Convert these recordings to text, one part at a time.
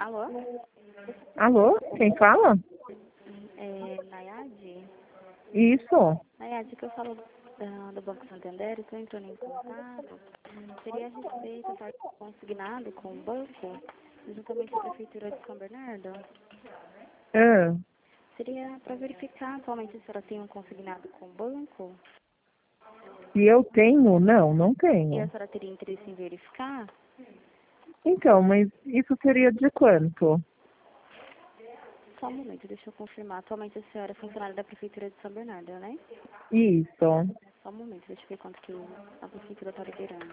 Alô? Alô? Quem fala? É Nayade? Isso. Nayade, que eu falo do Banco Santander, eu estou entrando em contato. Seria a respeito estar consignado com o banco, juntamente com a Prefeitura de São Bernardo? Ah, Seria para verificar atualmente se a senhora tem um consignado com o banco? se eu tenho? Não E a tenho. senhora teria interesse em verificar? Então, mas isso seria de quanto? Só um momento, deixa eu confirmar. Atualmente a senhora é funcionária da Prefeitura de São Bernardo, né? Isso. Só um momento, deixa eu ver quanto que a Prefeitura está liberando.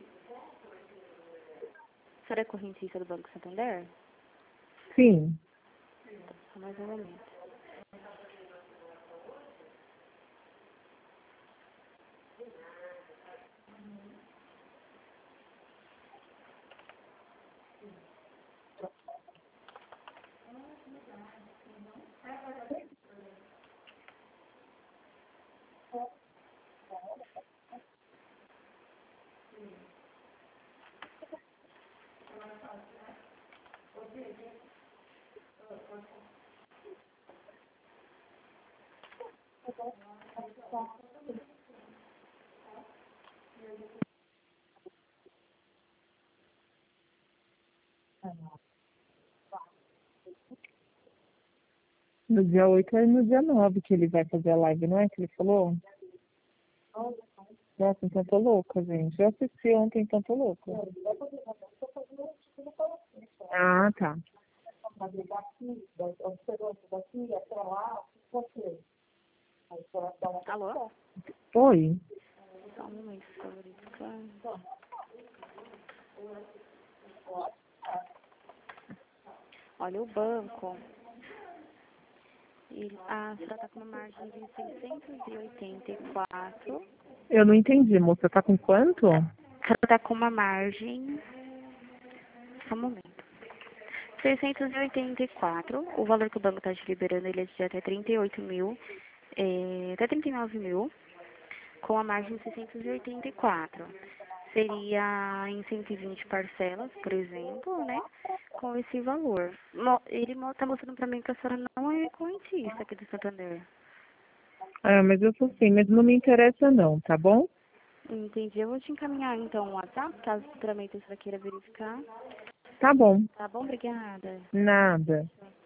A senhora é correntista do Banco Santander? Sim. Só mais um momento. No dia 8 e no dia 9 que ele vai fazer a live, não é que ele falou? Nossa, então tô louca, gente. Eu assisti ontem, então tô louca. Ah, tá. Alô? Oi. Só um momento, estou verificando. Olha, o banco, a senhora está com uma margem de 684. Eu não entendi, moça. Tá com quanto? A senhora está com uma margem, só um momento, 684. O valor que o banco está te liberando, ele é de até 38 mil, até 39 mil, com a margem de 684. Seria em 120 parcelas, por exemplo, né? Com esse valor. Ele está mostrando para mim que a senhora não é correntista aqui do Santander. Ah, mas eu sou sim, mas não me interessa não, tá bom? Entendi. Eu vou te encaminhar então um WhatsApp, caso futuramente a senhora queira verificar. Tá bom. Tá bom? Obrigada. Nada.